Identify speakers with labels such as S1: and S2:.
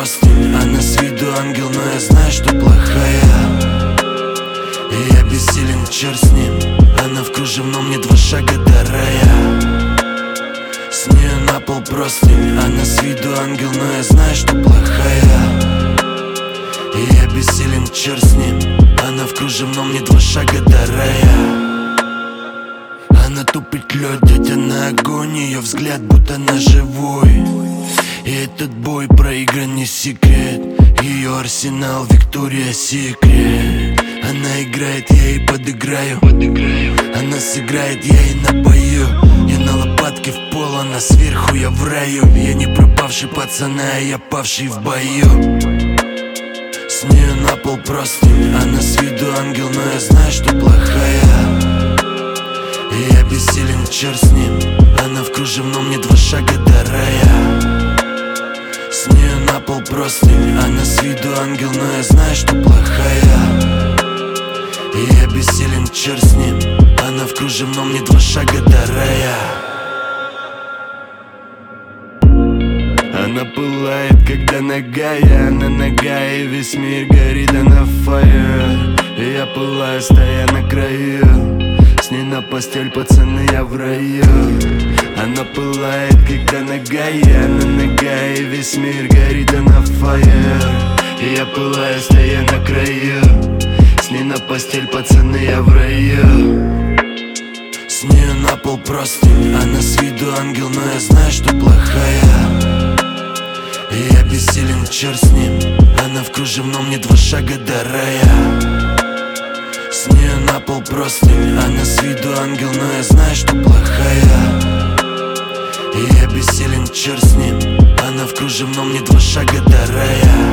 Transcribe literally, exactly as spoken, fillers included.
S1: простынь. Она с виду ангел, но я знаю, что плохая. И я бессилен, черт с ним. Она в кружевном, мне два шага до рая. С нее на пол простынь. Она с виду ангел, но я знаю, что плохая. И я бессилен, черт с ним. Она в кружевном, мне два шага до рая. Она тупит лед, дядя на огонь. Ее взгляд будто на живой. И этот бой проигран, не секрет. Ее арсенал, Виктория Секрет. Она играет, я ей подыграю. Она сыграет, я ей напою. Я на лопатке в пол, она сверху, я в раю. Я не пропавший пацан, а я павший в бою. С нее на пол простынь. Она с виду ангел, но я знаю, что плохая. И я бессилен, черт с ним. Она в кружевном, мне два шага до рая. С нее на пол простынь. Она с виду ангел, но я знаю, что плохая. И я бессилен, черт с ним. Она в кружевном, мне два шага до рая. Она пылает, когда нагая. Она нагая, и весь мир горит, она fire. И я пылаю, стоя на краю. С ней на постель, пацаны, я в раю. Она пылает, когда нагая. Она нагая, и весь мир горит, она fire. И я пылаю, стоя на краю. С ней на постель, пацаны, я в раю. С нее на пол простынь. Она с виду ангел, но я знаю, что плохая. И я бессилен, черт с ним. Она в кружевном, мне два шага до рая. С нее на пол простынь. Она с виду ангел, но я знаю, что плохая. И я бессилен, черт с ним. Она в кружевном, мне два шага до рая.